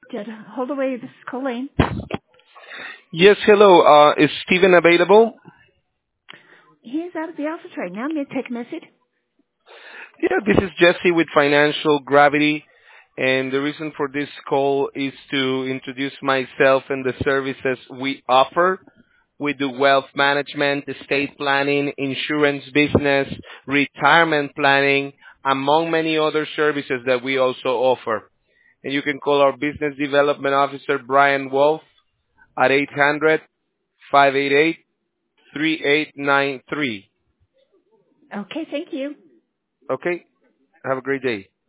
Just hold away. This is Colleen. Yes, hello. Is Steven available? He's out of the office right now. May I take a message? Yeah, this is Jesse with Financial Gravity, and the reason for this call is to introduce myself and the services we offer. We do wealth management, estate planning, insurance business, retirement planning, among many other services that we also offer. And you can call our Business Development Officer, Brian Wolf, at 800-588-3893. Okay, thank you. Okay? Have a great day.